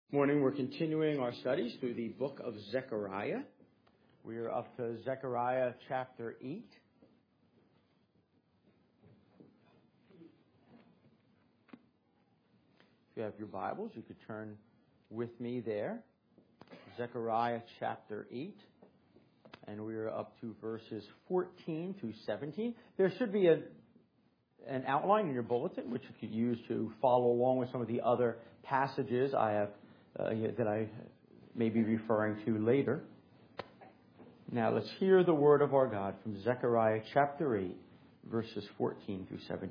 Morning, we're continuing our studies through the book of Zechariah. We are up to Zechariah chapter 8. If you have your Bibles, you could turn with me there. Zechariah chapter 8. And we are up to verses 14 to 17. There should be an outline in your bulletin, which you could use to follow along with some of the other passages that I may be referring to later. Now let's hear the word of our God from Zechariah chapter 8, verses 14 through 17.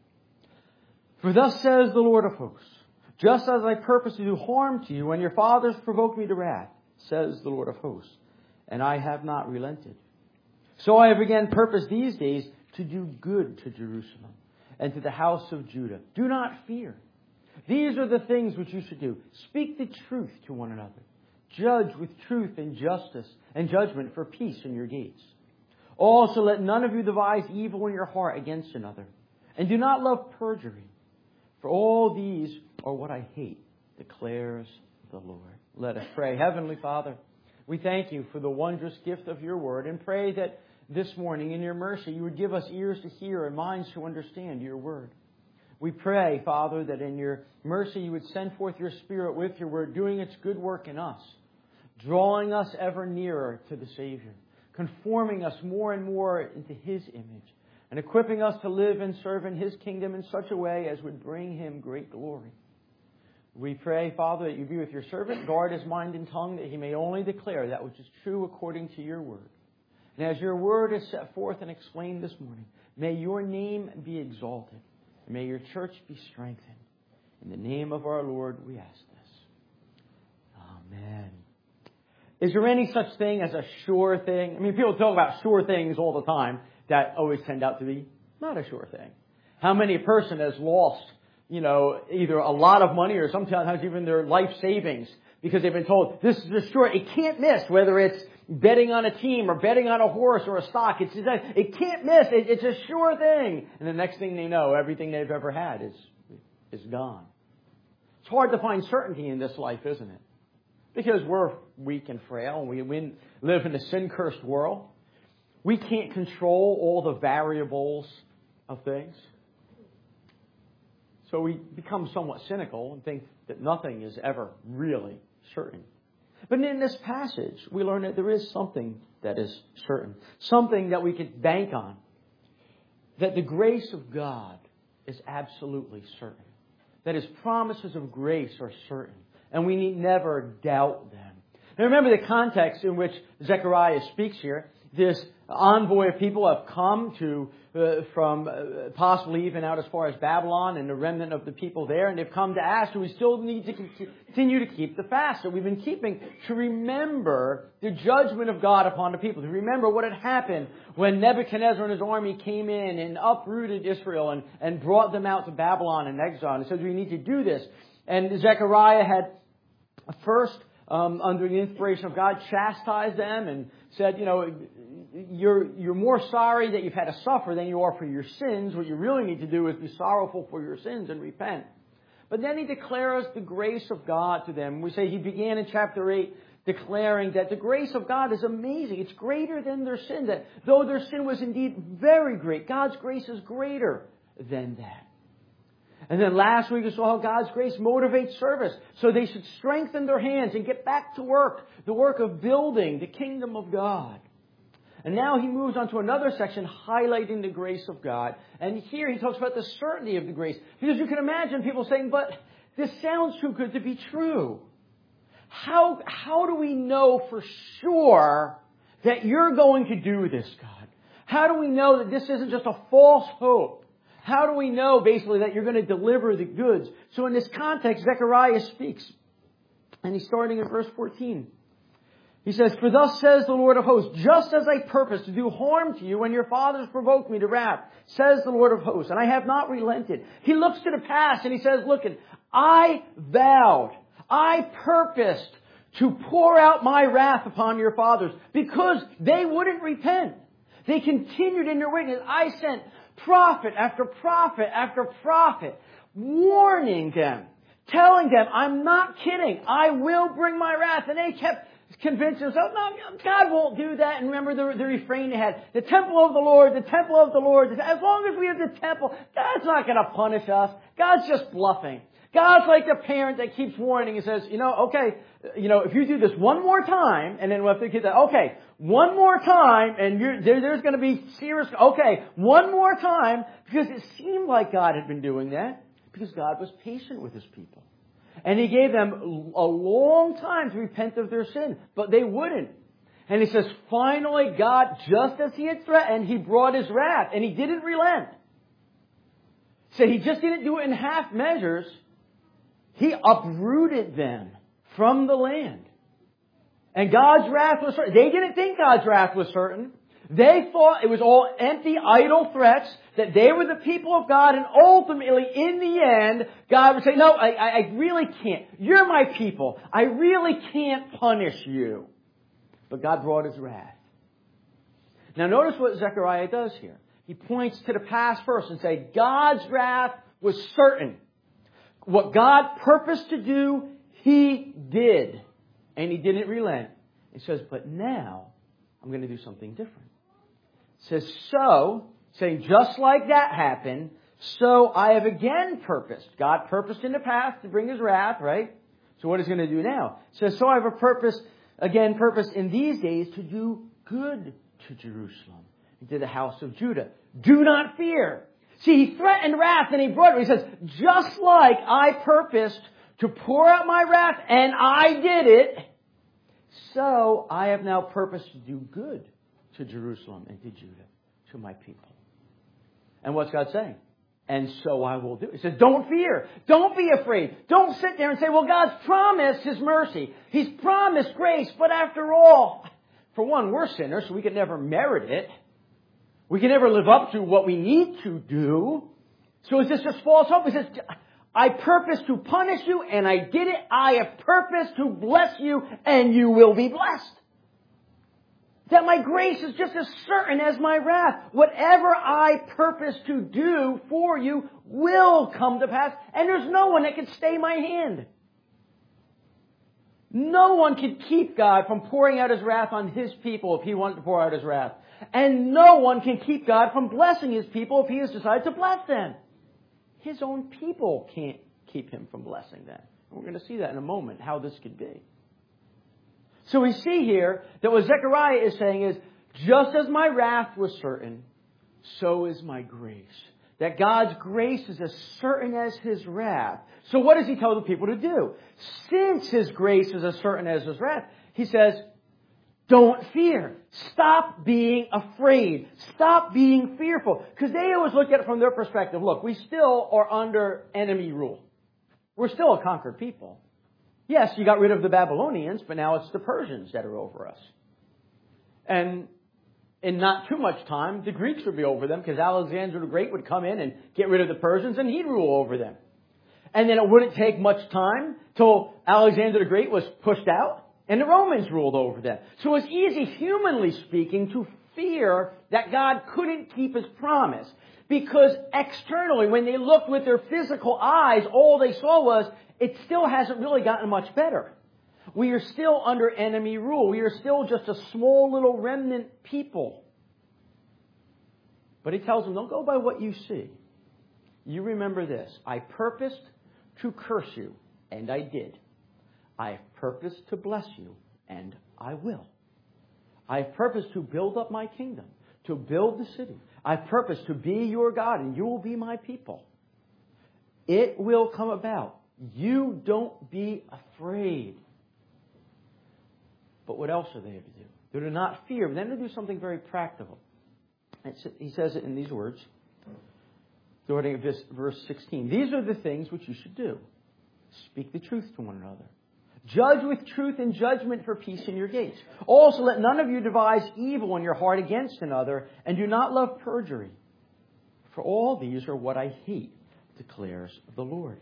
For thus says the Lord of hosts, just as I purpose to do harm to you when your fathers provoked me to wrath, says the Lord of hosts, and I have not relented. So I have again purposed these days to do good to Jerusalem and to the house of Judah. Do not fear. These are the things which you should do. Speak the truth to one another. Judge with truth and justice and judgment for peace in your gates. Also let none of you devise evil in your heart against another. And do not love perjury. For all these are what I hate, declares the Lord. Let us pray. Heavenly Father, we thank you for the wondrous gift of your word and pray that this morning in your mercy you would give us ears to hear and minds to understand your word. We pray, Father, that in your mercy you would send forth your Spirit with your word, doing its good work in us, drawing us ever nearer to the Savior, conforming us more and more into His image, and equipping us to live and serve in His kingdom in such a way as would bring Him great glory. We pray, Father, that you be with your servant, guard his mind and tongue, that he may only declare that which is true according to your word. And as your word is set forth and explained this morning, may your name be exalted. And may your church be strengthened. In the name of our Lord, we ask this. Amen. Is there any such thing as a sure thing? I mean, people talk about sure things all the time that always turned out to be not a sure thing. How many a person has lost, either a lot of money or sometimes even their life savings because they've been told this is a sure, it can't miss, whether it's betting on a team or betting on a horse or a stock. It can't miss. It's a sure thing. And the next thing they know, everything they've ever had is gone. It's hard to find certainty in this life, isn't it? Because we're weak and frail and we live in a sin-cursed world. We can't control all the variables of things. So we become somewhat cynical and think that nothing is ever really certain. But in this passage, we learn that there is something that is certain. Something that we can bank on. That the grace of God is absolutely certain. That His promises of grace are certain. And we need never doubt them. Now remember the context in which Zechariah speaks here. This envoy of people have come from possibly even out as far as Babylon and the remnant of the people there. And they've come to ask, do we still need to continue to keep the fast that we've been keeping to remember the judgment of God upon the people, to remember what had happened when Nebuchadnezzar and his army came in and uprooted Israel and brought them out to Babylon in exile. And he says we need to do this. And Zechariah had first, under the inspiration of God, chastised them and said, you're more sorry that you've had to suffer than you are for your sins. What you really need to do is be sorrowful for your sins and repent. But then he declares the grace of God to them. We say he began in chapter 8 declaring that the grace of God is amazing. It's greater than their sin. That though their sin was indeed very great, God's grace is greater than that. And then last week we saw how God's grace motivates service. So they should strengthen their hands and get back to work. The work of building the kingdom of God. And now he moves on to another section highlighting the grace of God. And here he talks about the certainty of the grace. Because you can imagine people saying, but this sounds too good to be true. How do we know for sure that you're going to do this, God? How do we know that this isn't just a false hope? How do we know, basically, that you're going to deliver the goods? So in this context, Zechariah speaks. And he's starting at verse 14. He says, for thus says the Lord of hosts, just as I purposed to do harm to you when your fathers provoked me to wrath, says the Lord of hosts, and I have not relented. He looks to the past and he says, look, I vowed, I purposed to pour out my wrath upon your fathers because they wouldn't repent. They continued in their wickedness. I sent prophet after prophet after prophet, warning them, telling them, I'm not kidding. I will bring my wrath. And they kept convincing themselves, no, God won't do that. And remember the refrain they had, the temple of the Lord, the temple of the Lord. As long as we have the temple, God's not going to punish us. God's just bluffing. God's like the parent that keeps warning and says, okay, if you do this one more time, and then we'll have to get that, okay, one more time, and there's going to be serious, okay, one more time, because it seemed like God had been doing that, because God was patient with His people. And He gave them a long time to repent of their sin, but they wouldn't. And He says, finally, God, just as He had threatened, He brought His wrath, and He didn't relent. So He just didn't do it in half measures. He uprooted them from the land. And God's wrath was certain. They didn't think God's wrath was certain. They thought it was all empty, idle threats, that they were the people of God, and ultimately, in the end, God would say, no, I really can't. You're my people. I really can't punish you. But God brought His wrath. Now notice what Zechariah does here. He points to the past first and says, God's wrath was certain. What God purposed to do, He did. And He didn't relent. He says, but now I'm going to do something different. It says, saying just like that happened, so I have again purposed. God purposed in the past to bring His wrath, right? So what is He going to do now? It says, so I have a purpose in these days to do good to Jerusalem and to the house of Judah. Do not fear. See, He threatened wrath and He brought it. He says, just like I purposed to pour out my wrath and I did it, so I have now purposed to do good to Jerusalem and to Judah, to my people. And what's God saying? And so I will do it. He says, don't fear. Don't be afraid. Don't sit there and say, well, God's promised His mercy. He's promised grace. But after all, for one, we're sinners, so we can never merit it. We can never live up to what we need to do. So is this just false hope? He says, I purpose to punish you, and I did it. I have purposed to bless you, and you will be blessed. That my grace is just as certain as my wrath. Whatever I purpose to do for you will come to pass, and there's no one that can stay my hand. No one can keep God from pouring out His wrath on His people if He wanted to pour out His wrath. And no one can keep God from blessing His people if He has decided to bless them. His own people can't keep Him from blessing them. And we're going to see that in a moment, how this could be. So we see here that what Zechariah is saying is, just as my wrath was certain, so is my grace. That God's grace is as certain as His wrath. So what does He tell the people to do? Since His grace is as certain as His wrath, He says, don't fear. Stop being afraid. Stop being fearful. Because they always look at it from their perspective. Look, we still are under enemy rule. We're still a conquered people. Yes, you got rid of the Babylonians, but now it's the Persians that are over us. And in not too much time, the Greeks would be over them, because Alexander the Great would come in and get rid of the Persians, and he'd rule over them. And then it wouldn't take much time till Alexander the Great was pushed out, and the Romans ruled over them. So it's easy, humanly speaking, to fear that God couldn't keep His promise. Because externally, when they looked with their physical eyes, all they saw was, it still hasn't really gotten much better. We are still under enemy rule. We are still just a small little remnant people. But He tells them, don't go by what you see. You remember this. I purposed to curse you, and I did. I have purposed to bless you, and I will. I have purposed to build up my kingdom, to build the city. I have purposed to be your God, and you will be my people. It will come about. You don't be afraid. But what else are they to do? They're to not fear, but then to do something very practical. He says it in these words, starting at verse 16. These are the things which you should do. Speak the truth to one another. Judge with truth and judgment for peace in your gates. Also let none of you devise evil in your heart against another, and do not love perjury. For all these are what I hate, declares the Lord.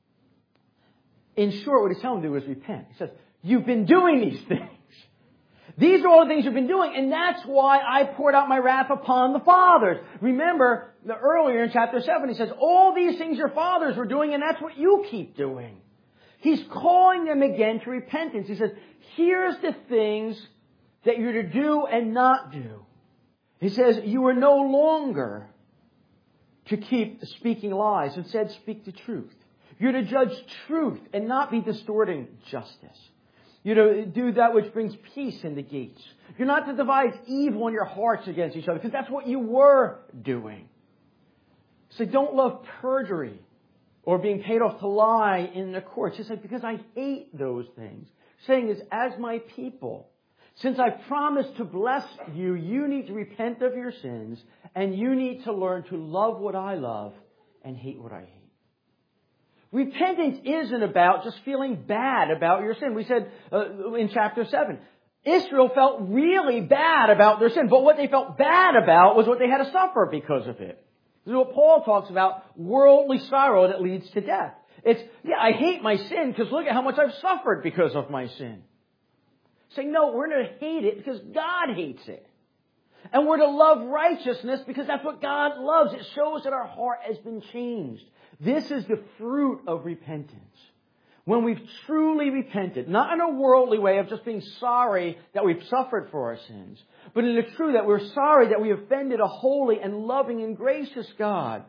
In short, what He's telling them to do is repent. He says, you've been doing these things. These are all the things you've been doing, and that's why I poured out my wrath upon the fathers. Remember, earlier in chapter 7, he says, all these things your fathers were doing, and that's what you keep doing. He's calling them again to repentance. He says, here's the things that you're to do and not do. He says, you are no longer to keep speaking lies. Instead, speak the truth. You're to judge truth and not be distorting justice. You're to do that which brings peace in the gates. You're not to devise evil in your hearts against each other, because that's what you were doing. So don't love perjury or being paid off to lie in the courts. He said, because I hate those things. Saying is, as my people, since I promised to bless you, you need to repent of your sins, and you need to learn to love what I love and hate what I hate. Repentance isn't about just feeling bad about your sin. We said in chapter 7, Israel felt really bad about their sin, but what they felt bad about was what they had to suffer because of it. This is what Paul talks about, worldly sorrow that leads to death. It's, I hate my sin because look at how much I've suffered because of my sin. Saying, no, we're going to hate it because God hates it. And we're to love righteousness because that's what God loves. It shows that our heart has been changed. This is the fruit of repentance. When we've truly repented, not in a worldly way of just being sorry that we've suffered for our sins, but in the truth that we're sorry that we offended a holy and loving and gracious God.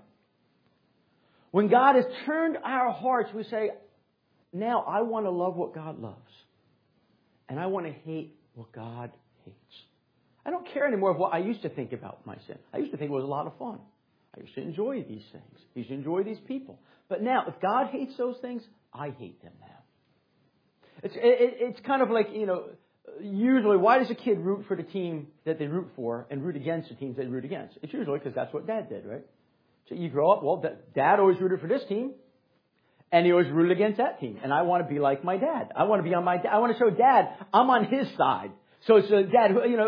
When God has turned our hearts, we say, now I want to love what God loves. And I want to hate what God hates. I don't care anymore of what I used to think about my sin. I used to think it was a lot of fun. I used to enjoy these things. I used to enjoy these people. But now, if God hates those things, I hate them now. It's kind of like, usually, why does a kid root for the team that they root for and root against the teams they root against? It's usually because that's what Dad did, right? So you grow up, well, Dad always rooted for this team, and he always rooted against that team. And I want to be like my dad. I want to be on my dad. I want to show Dad I'm on his side. So it's Dad,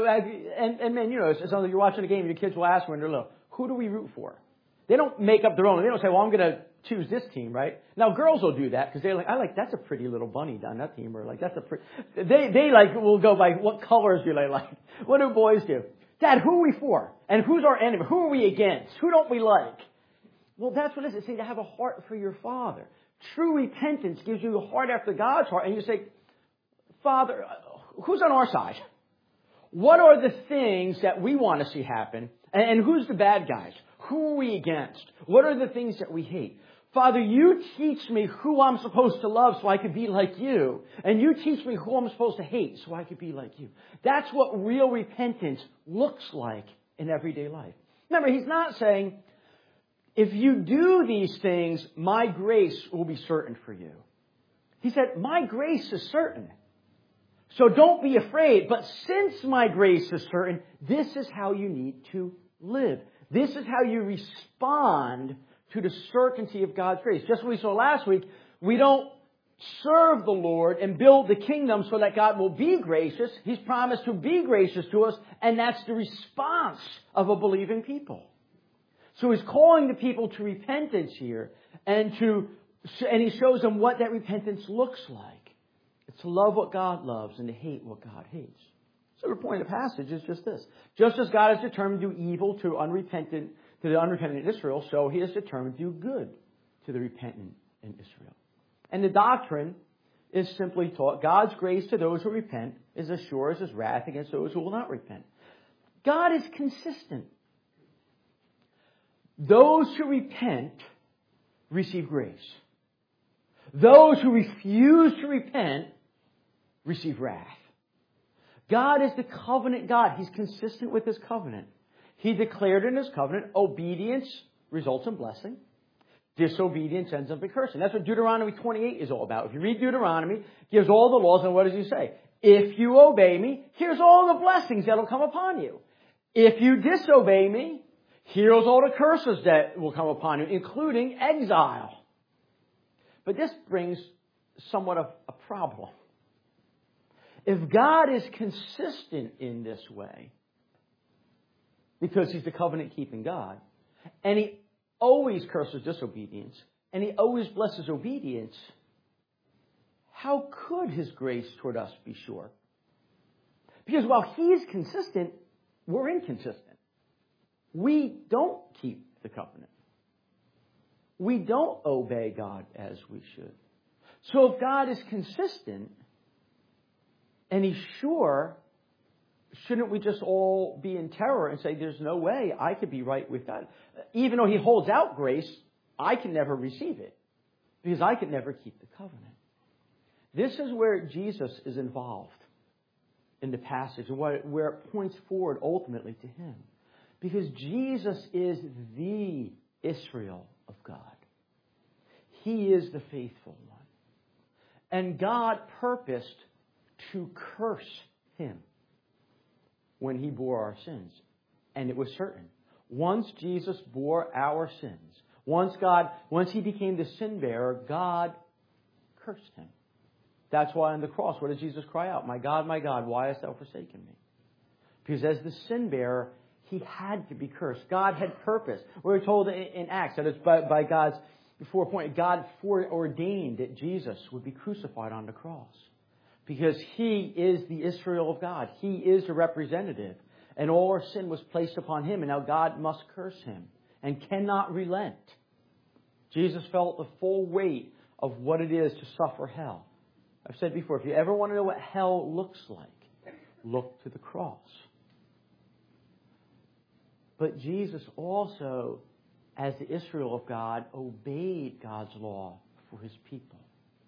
and man, it's something like you're watching a game and your kids will ask when they're little, who do we root for? They don't make up their own. They don't say, well, I'm going to choose this team, right? Now, girls will do that because they're like, that's a pretty little bunny on that team. Or like, that's a pretty, they will go by what colors do they like? What do boys do? Dad, who are we for? And who's our enemy? Who are we against? Who don't we like? Well, that's what it is. It's saying to have a heart for your Father. True repentance gives you a heart after God's heart. And you say, Father, who's on our side? What are the things that we want to see happen? And who's the bad guys? Who are we against? What are the things that we hate? Father, you teach me who I'm supposed to love so I could be like you. And you teach me who I'm supposed to hate so I could be like you. That's what real repentance looks like in everyday life. Remember, he's not saying, if you do these things, my grace will be certain for you. He said, my grace is certain. So don't be afraid. But since my grace is certain, this is how you need to live. This is how you respond to the certainty of God's grace. Just what we saw last week, we don't serve the Lord and build the kingdom so that God will be gracious. He's promised to be gracious to us, and that's the response of a believing people. So he's calling the people to repentance here, and he shows them what that repentance looks like. It's to love what God loves and to hate what God hates. So the point of the passage is just this. Just as God has determined to do evil to the unrepentant Israel, so he has determined to do good to the repentant in Israel. And the doctrine is simply taught, God's grace to those who repent is as sure as his wrath against those who will not repent. God is consistent. Those who repent receive grace. Those who refuse to repent receive wrath. God is the covenant God. He's consistent with his covenant. He declared in his covenant, obedience results in blessing. Disobedience ends up in cursing. That's what Deuteronomy 28 is all about. If you read Deuteronomy, it gives all the laws, and what does he say? If you obey me, here's all the blessings that will come upon you. If you disobey me, here's all the curses that will come upon you, including exile. But this brings somewhat of a problem. If God is consistent in this way, because he's the covenant-keeping God, and he always curses disobedience, and he always blesses obedience, how could his grace toward us be sure? Because while He's consistent, we're inconsistent. We don't keep the covenant. We don't obey God as we should. So if God is consistent and He's sure, shouldn't we just all be in terror and say, there's no way I could be right with God? Even though He holds out grace, I can never receive it because I can never keep the covenant. This is where Jesus is involved in the passage and where it points forward ultimately to Him. Because Jesus is the Israel of God. He is the faithful one. And God purposed to curse Him when He bore our sins. And it was certain. Once Jesus bore our sins, once He became the sin bearer, God cursed Him. That's why on the cross, what did Jesus cry out? My God, why hast thou forsaken me? Because as the sin bearer, He had to be cursed. God had purpose. We're told in Acts that it's by God's foreappointed. God foreordained that Jesus would be crucified on the cross. Because He is the Israel of God. He is the representative. And all our sin was placed upon Him. And now God must curse Him and cannot relent. Jesus felt the full weight of what it is to suffer hell. I've said before, if you ever want to know what hell looks like, look to the cross. But Jesus also, as the Israel of God, obeyed God's law for His people.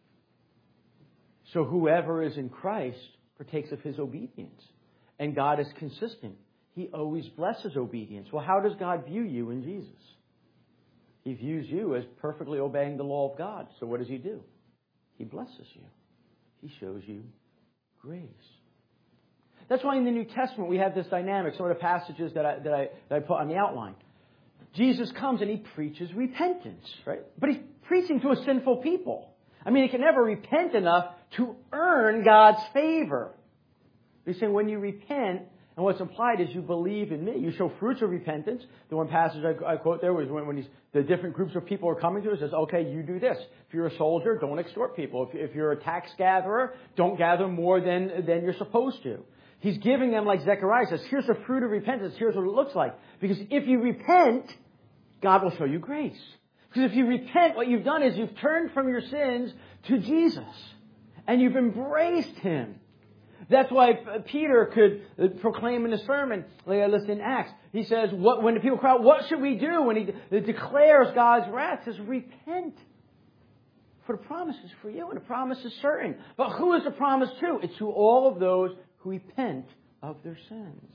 So whoever is in Christ partakes of His obedience. And God is consistent. He always blesses obedience. Well, how does God view you in Jesus? He views you as perfectly obeying the law of God. So what does He do? He blesses you. He shows you grace. That's why in the New Testament we have this dynamic. Some of the passages that I put on the outline. Jesus comes and He preaches repentance, right? But He's preaching to a sinful people. I mean, He can never repent enough to earn God's favor. He's saying when you repent, and what's implied is you believe in me. You show fruits of repentance. The one passage I quote there was when the different groups of people are coming to us. Says, okay, you do this. If you're a soldier, don't extort people. If you're a tax gatherer, don't gather more than you're supposed to. He's giving them, like Zechariah says, here's the fruit of repentance. Here's what it looks like. Because if you repent, God will show you grace. Because if you repent, what you've done is you've turned from your sins to Jesus. And you've embraced Him. That's why Peter could proclaim in a sermon, like I listed in Acts. He says, when the people cry out, what should we do? When he declares God's wrath, he says, repent. For the promise is for you, and the promise is certain. But who is the promise to? It's to all of those who repent of their sins.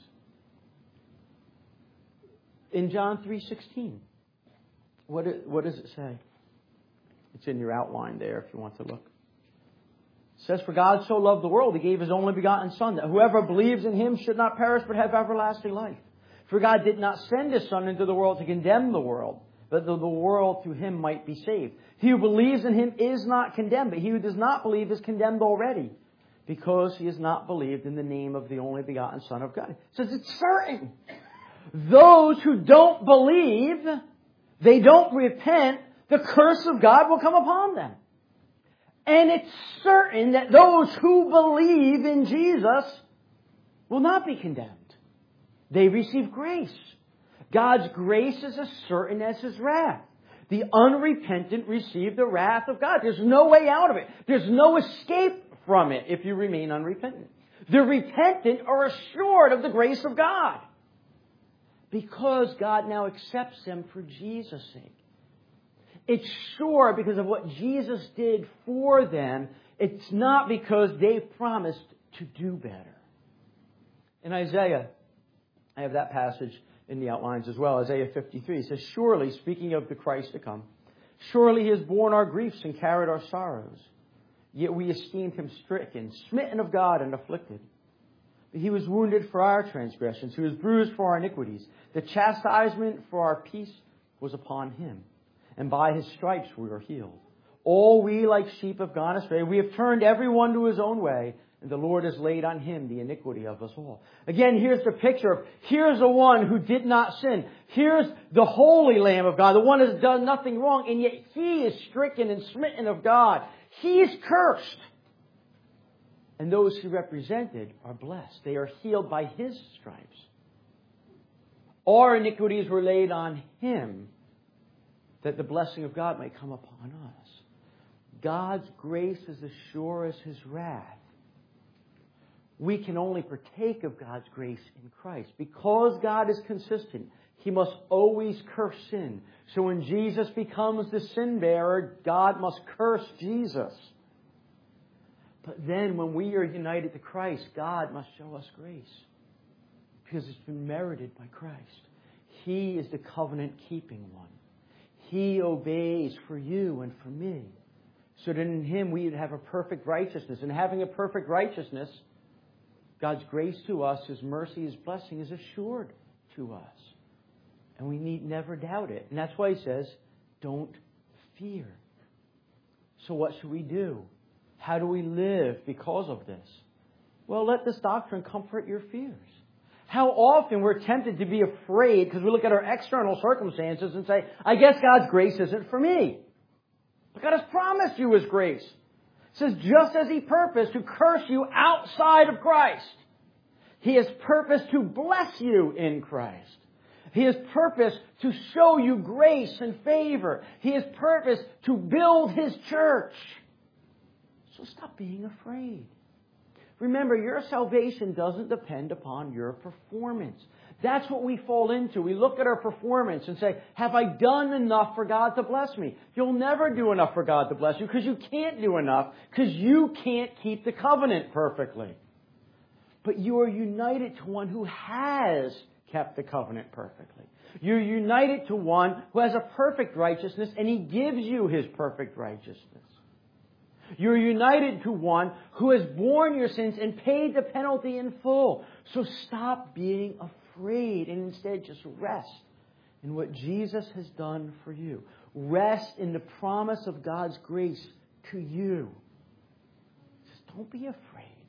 In John 3:16, what does it say? It's in your outline there if you want to look. It says, for God so loved the world, He gave His only begotten Son, that whoever believes in Him should not perish but have everlasting life. For God did not send His Son into the world to condemn the world, but that the world through Him might be saved. He who believes in Him is not condemned, but he who does not believe is condemned already, because he has not believed in the name of the only begotten Son of God. It says it's certain. Those who don't believe, they don't repent, the curse of God will come upon them. And it's certain that those who believe in Jesus will not be condemned. They receive grace. God's grace is as certain as His wrath. The unrepentant receive the wrath of God. There's no way out of it. There's no escape from it if you remain unrepentant. The repentant are assured of the grace of God. Because God now accepts them for Jesus' sake. It's sure because of what Jesus did for them. It's not because they promised to do better. In Isaiah, I have that passage in the outlines as well. Isaiah 53 it says, surely, speaking of the Christ to come, surely He has borne our griefs and carried our sorrows. Yet we esteemed Him stricken, smitten of God and afflicted. But He was wounded for our transgressions. He was bruised for our iniquities. The chastisement for our peace was upon Him. And by His stripes we are healed. All we like sheep have gone astray. We have turned everyone to his own way. And the Lord has laid on Him the iniquity of us all. Again, here's the picture of, here's the one who did not sin. Here's the holy Lamb of God, the one who has done nothing wrong. And yet He is stricken and smitten of God. He is cursed. And those He represented are blessed. They are healed by His stripes. Our iniquities were laid on Him, that the blessing of God might come upon us. God's grace is as sure as His wrath. We can only partake of God's grace in Christ. Because God is consistent, He must always curse sin. So when Jesus becomes the sin bearer, God must curse Jesus. But then when we are united to Christ, God must show us grace. Because it's been merited by Christ. He is the covenant-keeping one. He obeys for you and for me. So that in Him we would have a perfect righteousness. And having a perfect righteousness, God's grace to us, His mercy, His blessing is assured to us. And we need never doubt it. And that's why He says, don't fear. So what should we do? How do we live because of this? Well, let this doctrine comfort your fears. How often we're tempted to be afraid because we look at our external circumstances and say, I guess God's grace isn't for me. But God has promised you His grace. It says, just as He purposed to curse you outside of Christ, He has purposed to bless you in Christ. He has purposed to show you grace and favor. He has purposed to build His church. So stop being afraid. Remember, your salvation doesn't depend upon your performance. That's what we fall into. We look at our performance and say, have I done enough for God to bless me? You'll never do enough for God to bless you because you can't do enough because you can't keep the covenant perfectly. But you are united to one who has kept the covenant perfectly. You're united to one who has a perfect righteousness and He gives you His perfect righteousness. You're united to one who has borne your sins and paid the penalty in full. So stop being afraid and instead just rest in what Jesus has done for you. Rest in the promise of God's grace to you. Just don't be afraid.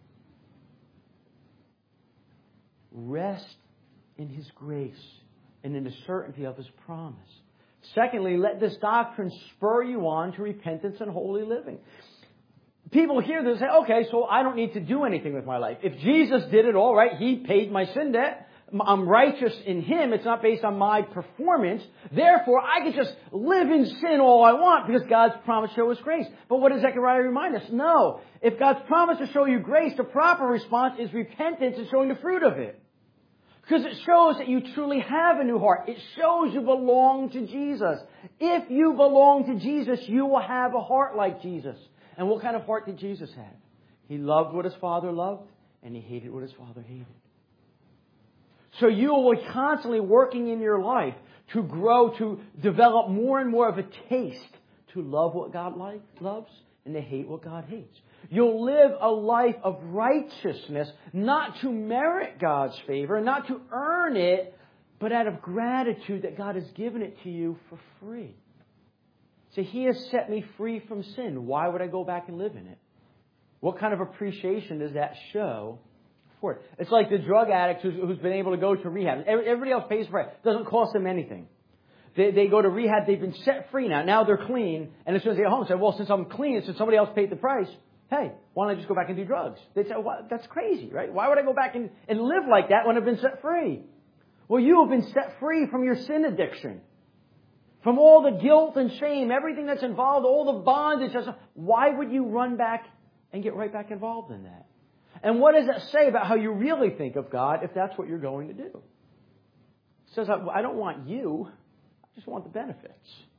Rest in His grace and in the certainty of His promise. Secondly, let this doctrine spur you on to repentance and holy living. People hear this and say, okay, so I don't need to do anything with my life. If Jesus did it all, right, He paid my sin debt. I'm righteous in Him. It's not based on my performance. Therefore, I can just live in sin all I want because God's promise to show us grace. But what does Zechariah remind us? No. If God's promise to show you grace, the proper response is repentance and showing the fruit of it. Because it shows that you truly have a new heart. It shows you belong to Jesus. If you belong to Jesus, you will have a heart like Jesus. And what kind of heart did Jesus have? He loved what His Father loved, and He hated what His Father hated. So you will be constantly working in your life to grow, to develop more and more of a taste to love what God loves and to hate what God hates. You'll live a life of righteousness, not to merit God's favor, not to earn it, but out of gratitude that God has given it to you for free. So He has set me free from sin. Why would I go back and live in it? What kind of appreciation does that show for it? It's like the drug addict who's been able to go to rehab. Everybody else pays for it. It doesn't cost them anything. They go to rehab. They've been set free now. Now they're clean. And as soon as they get home, say, well, since I'm clean, since somebody else paid the price, hey, why don't I just go back and do drugs? They say, well, that's crazy, right? Why would I go back and live like that when I've been set free? Well, you have been set free from your sin addiction. From all the guilt and shame, everything that's involved, all the bondage. Why would you run back and get right back involved in that? And what does that say about how you really think of God if that's what you're going to do? It says, I don't want you. I just want the benefits.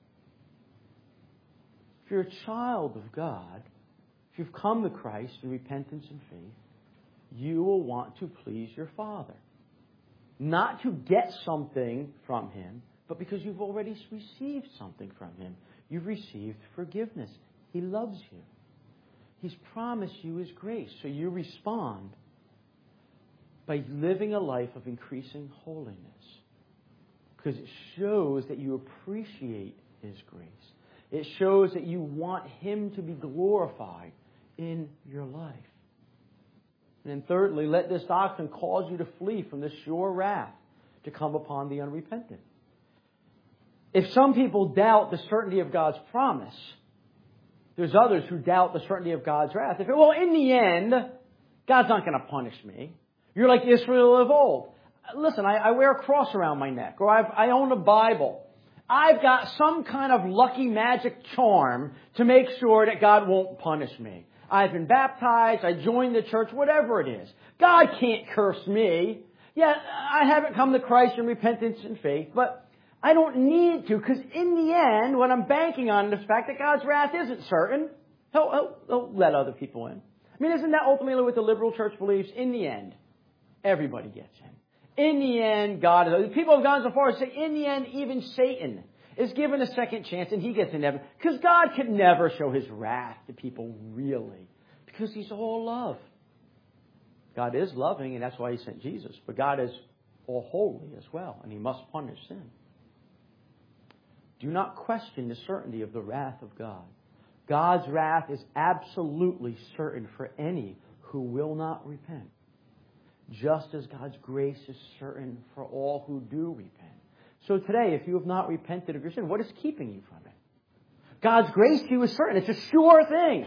If you're a child of God, if you've come to Christ in repentance and faith, you will want to please your Father. Not to get something from Him, but because you've already received something from Him. You've received forgiveness. He loves you. He's promised you His grace. So you respond by living a life of increasing holiness. Because it shows that you appreciate His grace. It shows that you want Him to be glorified in your life. And then thirdly, let this doctrine cause you to flee from the sure wrath to come upon the unrepentant. If some people doubt the certainty of God's promise, There's others who doubt the certainty of God's wrath. They say, well, in the end, God's not going to punish me. You're like Israel of old. Listen, I wear a cross around my neck, or I own a Bible. I've got some kind of lucky magic charm to make sure that God won't punish me. I've been baptized, I joined the church, whatever it is. God can't curse me. Yeah, I haven't come to Christ in repentance and faith, but I don't need to, because in the end, what I'm banking on is the fact that God's wrath isn't certain. He'll let other people in. I mean, isn't that ultimately what the liberal church believes? In the end, everybody gets in. In the end, people have gone so far as to say, in the end, even Satan is given a second chance and he gets in heaven. Because God could never show his wrath to people, really. Because he's all love. God is loving, and that's why he sent Jesus. But God is all holy as well, and he must punish sin. Do not question the certainty of the wrath of God. God's wrath is absolutely certain for any who will not repent. Just as God's grace is certain for all who do repent. So today, if you have not repented of your sin, what is keeping you from it? God's grace to you is certain. It's a sure thing.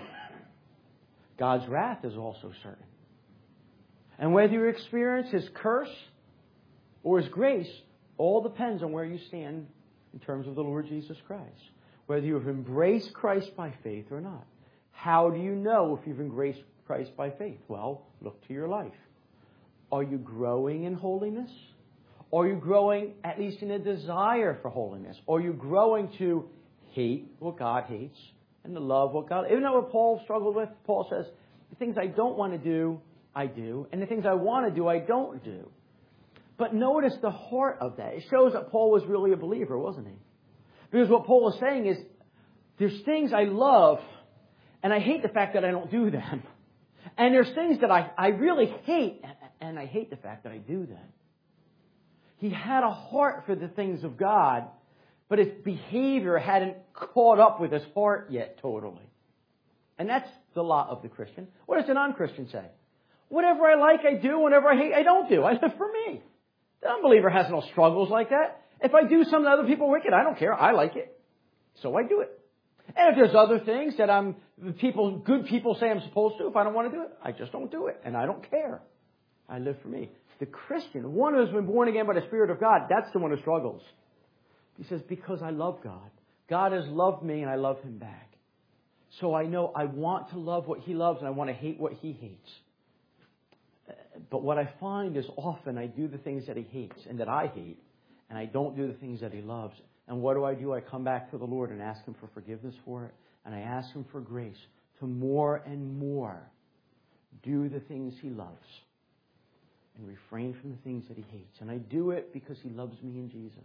God's wrath is also certain. And whether you experience his curse or his grace, all depends on where you stand in terms of the Lord Jesus Christ. Whether you have embraced Christ by faith or not. How do you know if you've embraced Christ by faith? Well, look to your life. Are you growing in holiness? Are you growing at least in a desire for holiness? Are you growing to hate what God hates and to love what God... Isn't that what Paul struggled with? Paul says, the things I don't want to do, I do. And the things I want to do, I don't do. But notice the heart of that. It shows that Paul was really a believer, wasn't he? Because what Paul is saying is, there's things I love, and I hate the fact that I don't do them. And there's things that I really hate, and I hate the fact that I do them. He had a heart for the things of God, but his behavior hadn't caught up with his heart yet totally. And that's the lot of the Christian. What does the non-Christian say? Whatever I like, I do. Whatever I hate, I don't do. I live for me. The unbeliever has no struggles like that. If I do something that other people are wicked, I don't care. I like it. So I do it. And if there's other things that good people say I'm supposed to, if I don't want to do it, I just don't do it. And I don't care. I live for me. The Christian, the one who has been born again by the Spirit of God, that's the one who struggles. He says, because I love God. God has loved me and I love him back. So I know I want to love what he loves and I want to hate what he hates. But what I find is often I do the things that he hates and that I hate, and I don't do the things that he loves. And what do? I come back to the Lord and ask him for forgiveness for it, and I ask him for grace to more and more do the things he loves and refrain from the things that he hates. And I do it because he loves me in Jesus.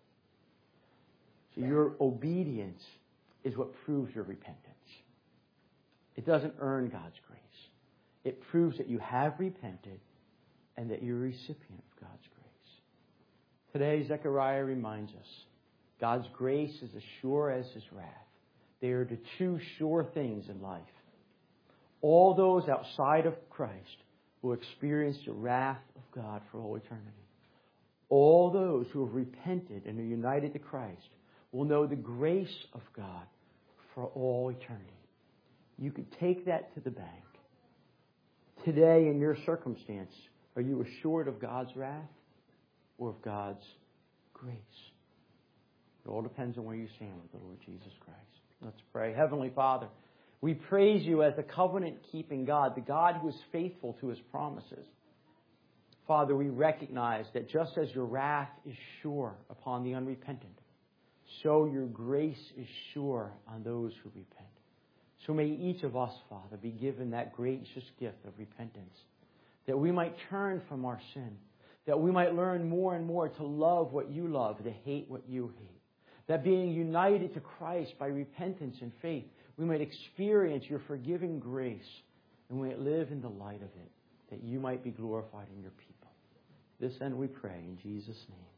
So your obedience is what proves your repentance. It doesn't earn God's grace. It proves that you have repented and that you're a recipient of God's grace. Today, Zechariah reminds us, God's grace is as sure as his wrath. They are the two sure things in life. All those outside of Christ will experience the wrath of God for all eternity. All those who have repented and are united to Christ will know the grace of God for all eternity. You could take that to the bank. Today, in your circumstance, are you assured of God's wrath or of God's grace? It all depends on where you stand with the Lord Jesus Christ. Let's pray. Heavenly Father, we praise you as the covenant-keeping God, the God who is faithful to his promises. Father, we recognize that just as your wrath is sure upon the unrepentant, so your grace is sure on those who repent. So may each of us, Father, be given that gracious gift of repentance, that we might turn from our sin, that we might learn more and more to love what you love, to hate what you hate, that being united to Christ by repentance and faith, we might experience your forgiving grace, and we might live in the light of it, that you might be glorified in your people. This end we pray in Jesus' name.